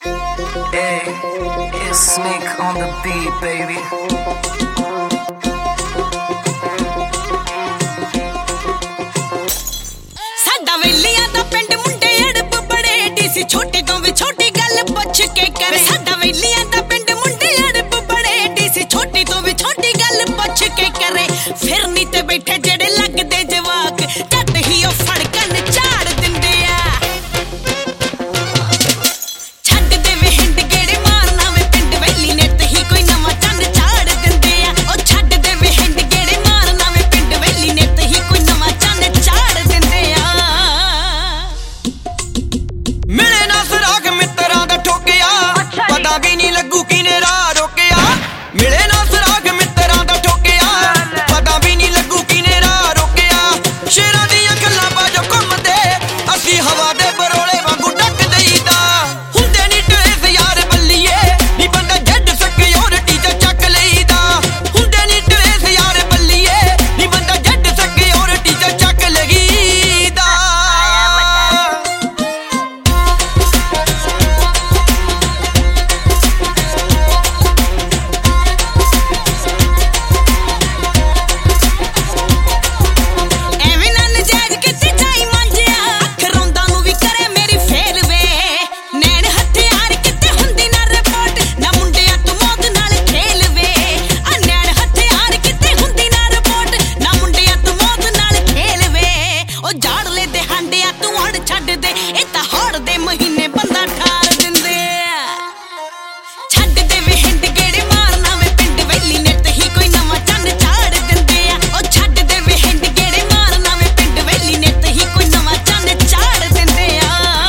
Hey, it's Sneak on the beat, baby. ਸਾਡਾ ਵੇਲੀਆਂ ਦਾ ਪਿੰਡ ਮੁੰਡੇ ਅੜਬ ਬੜੇ ਡੀਸੀ ਛੋਟੀ ਤੋਂ ਵੀ ਛੋਟੀ ਗੱਲ ਪੁੱਛ ਕੇ ਕਰੇ। ਸਾਡਾ ਵੇਲੀਆਂ ਦਾ ਪਿੰਡ ਮੁੰਡੇ ਅੜਬ ਬੜੇ ਡੀਸੀ ਛੋਟੀ ਤੋਂ ਵੀ ਛੋਟੀ ਗੱਲ ਪੁੱਛ ਕੇ ਕਰੇ। ਫਿਰ ਨੀ ਤੇ ਬੈਠੇ ਜਿਹੜੇ ਲੱਗਦੇ ਜਵਾਕ ਜਦ ਹੀ ਉਹ ਫੜਕਣ ਝਾੜ ਦਿੰਦੇ ਆ। ਛੱਡ ਦੇ ਵੇ ਹਿੰਡ ਗੇੜੇ ਮਾਰਨਾ ਵੇ ਪਿੰਡ ਵੇਲੀ ਨੇ ਤੇ ਹੀ ਕੋਈ ਨਵਾਂ ਚੰਨ ਝਾੜ ਦਿੰਦੇ ਆ। ਉਹ ਛੱਡ ਦੇ ਵੇ ਹਿੰਡ ਗੇੜੇ ਮਾਰਨਾ ਵੇ ਪਿੰਡ ਵੇਲੀ ਨੇ ਤੇ ਹੀ ਕੋਈ ਨਵਾਂ ਚੰਨ ਝਾੜ ਦਿੰਦੇ ਆ। ਮਿਲੇ ਨਾ ਸੁਰਾਗ ਮਿੱਤਰਾਂ ਦਾ ਠੋਕਿਆ, ਪਤਾ ਵੀ ਨਹੀਂ ਲੱਗੂ ਕਿਨੇ ਰਾਹ ਰੋਕਿਆ। ਮਿਲੇ ਨਾ ਸੁਰਾਗ ਮਿੱਤਰਾਂ ਦਾ ਠੋਕਿਆ, ਪਤਾ ਵੀ ਨਹੀਂ ਲੱਗੂ ਕਿਨੇ ਰਾਹ ਰੋਕਿਆ। ਸ਼ੇਰਾਂ ਦੀਆਂ ਗੱਲਾਂ ਬਾਜੋ ਘੁੰਮਦੇ, ਅਸੀਂ ਹਵਾ ਦੇ ਬਰੋਲੇ ਵਾਂਗੂ ਡੱਕ ਦਈਦਾ। ਹੁੰਦੇ ਨੀ ਟਰੇਸ ਯਾਰ ਬੱਲੀਏ, ਨੀ ਬੰਦਾ ਜੱਡ ਸਿਕਿਉਰਿਟੀ ਚ ਚੱਕ ਲਈਦਾ। ਹੁੰਦੇ ਨੀ ਟਰੇਸ ਯਾਰ ਬੱਲੀਏ, ਨੀ ਬੰਦਾ ਜੱਡ ਸਿਕਿਉਰਿਟੀ ਚ ਚੱਕ ਲਈਦਾ। ਐਵੇਂ ਨਾ ਨਜਾਇਜ਼ ਕਿਤੇ ਜਾਈ ਮੰਜਿਆ, ਅੱਖ ਰੋਂਦਾ ਨੂੰ ਵੀ ਕਰੇ ਮੇਰੀ ਫੇਲ ਵੇ। ਨੈਣ ਹਥਿਆਰ ਕਿਤੇ ਹੁੰਦੀ ਨਾ ਰਿਪੋਰਟ, ਨਾ ਮੁੰਡਿਆਂ ਤੂੰ ਮੌਤ ਨਾਲ ਖੇਲ ਵੇ। ਆ ਨੈਣ ਹਥਿਆਰ ਕਿਤੇ ਹੁੰਦੀ ਨਾ ਰਿਪੋਰਟ, ਨਾ ਮੁੰਡਿਆਂ ਤੂੰ ਮੌਤ ਨਾਲ ਖੇਲ ਵੇ। ਉਹ ਝਾੜ ਲੈ ਦੇ ਹਾਂਡਿਆਂ ਤੂੰ ਹੜ ਛੱਡ ਦੇ, ਇਹ ਤਾਂ ਹੜ ਦੇ ਮਹੀਨੇ ਬੰਦਾ ਠਾਰ ਦਿੰਦੇ ਆ। ਛੱਡ ਦੇ ਵੇ ਹਿੰਡ ਗੇੜੇ ਮਾਰਨਾ ਵੇ ਪਿੰਡ ਵੇਲੀ ਨੇ ਤੇ ਹੀ ਕੋਈ ਨਵਾਂ ਚੰਨ ਝਾੜ ਦਿੰਦੇ ਆ। ਉਹ ਛੱਡ ਦੇ ਵੇ ਹਿੰਡ ਗੇੜੇ ਮਾਰਨਾ ਵੇ ਪਿੰਡ ਵੇਲੀ ਨੇ ਤੇ ਹੀ ਕੋਈ ਨਵਾਂ ਚੰਨ ਝਾੜ ਦਿੰਦੇ ਆ।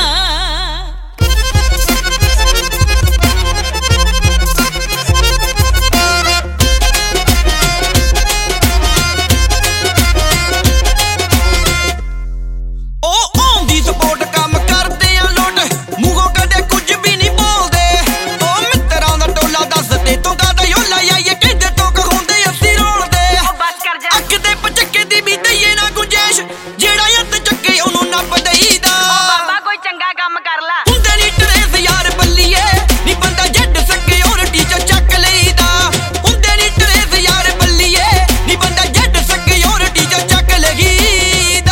ਉਹ ਆਉਂਦੀ ਸਪੋਰਟ ਕੰਮ ਕਰਦੇ ਆ ਲੋਟ, ਮੂੰਹੋਂ ਕਦੇ ਕੁਝ ਵੀ ਨਹੀਂ ਬੋਲਦੇ। ਉਹ ਮਿੱਤਰਾਂ ਦਾ ਟੋਲਾ ਦੱਸਦੇ ਤੋਂ ਕਾਹਦਾ ਯੋਲਾ ਆਈਏ, ਕਹਿੰਦੇ ਤੋਂ ਕਹਾਉਂਦੇ ਅਸੀਂ ਰੋਲਦੇ। ਅੱਖ ਦੇ ਪਚੱਕੇ ਦੀ ਵੀ ਦਈਏ ਨਾ ਗੁੰਜੈਸ਼, ਜਿਹੜਾ ਹੱਥ ਚੱਕੇ ਉਹਨੂੰ ਨੱਪ ਦਈਦਾ। ਕੋਈ ਚੰਗਾ ਕੰਮ ਕਰ ਲਾ। ਹੁੰਦੇ ਨੀ ਟਰੇਸ ਯਾਰ ਬੱਲੀਏ, ਨੀ ਬੰਦਾ ਜੱਡ ਸਿਕਿਉਰਿਟੀ ਚ ਚੱਕ ਲਈਦਾ। ਹੁੰਦੇ ਨੀ ਟਰੇਸ ਯਾਰ ਬੱਲੀਏ, ਨੀ ਬੰਦਾ ਜੱਡ ਸਿਕਿਉਰਿਟੀ ਚ ਚੱਕ ਲਈਦਾ।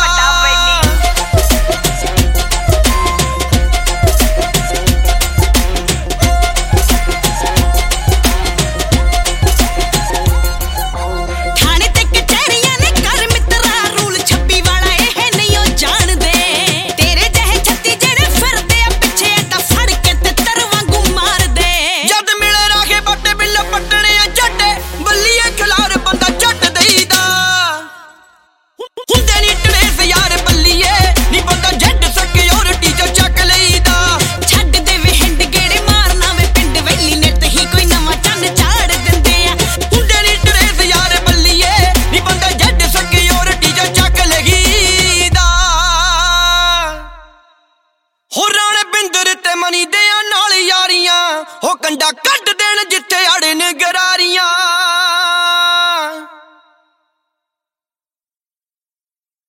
ਥਾਣੇ ਤੇ ਕਚਹਿਰੀਆਂ ਨੇ ਕਰ ਮਿੱਤਰਾ ਰੂਲ 26 ਵਾਲਾ ਇਹ ਨਹੀਂ ਉਹ ਜਾਣਦੇ। ਤੇਰੇ ਜਿਹੇ ਛੱਤੀ ਜਿਹੜੇ ਫਿਰਦੇ ਆ ਪਿੱਛੇ ਤਾਂ ਫੜ ਕੇ ਤੇ ਤਰ ਵਾਂਗੂ ਮਾਰਦੇ। ਜਦ ਮਿਲੇ ਰਾਖੇ ਬੱਟੇ ਬਿੱਲ ਪੱਟਣੇ ਆ ਝੱਡੇ, ਬੱਲੀਏ ਖਿਲਾਰ ਬੰਦਾ ਝੱਟ ਦਈਦਾ। ਹੁੰਦੇ ਨੀ ਟਰੇਸ ਯਾਰ ਬੱਲੀਏ, ਨੀ ਬੰਦਾ ਜੱਡ ਸਿਕਿਉਰਿਟੀ ਚ ਚੱਕ ਲਈਦਾ। ਛੱਡ ਦੇ ਵੇ ਹਿੰਡ ਗੇੜੇ ਮਾਰਨਾ ਵੇ ਪਿੰਡ ਵੇਲੀ ਨੇ ਤੇ ਹੀ ਕੋਈ ਨਵਾਂ ਚੰਨ ਝਾੜ ਦਿੰਦੇ ਆ। ਹੁੰਦੇ ਨੀ ਟਰੇਸ ਯਾਰ ਬੱਲੀਏ, ਨੀ ਬੰਦਾ ਜੱਡ ਸਿਕਿਉਰਿਟੀ ਚ ਚੱਕ ਲਈਦਾ। ਹੋ ਰਾਣੇ ਬਿੰਦਰ ਤੇ ਮਨੀ ਦੇ ਨਾਲ ਯਾਰੀਆਂ, ਹੋ ਕੰਡਾ ਕੱਢ ਦੇਣ ਜਿੱਥੇ ਆੜੇ ਨੇ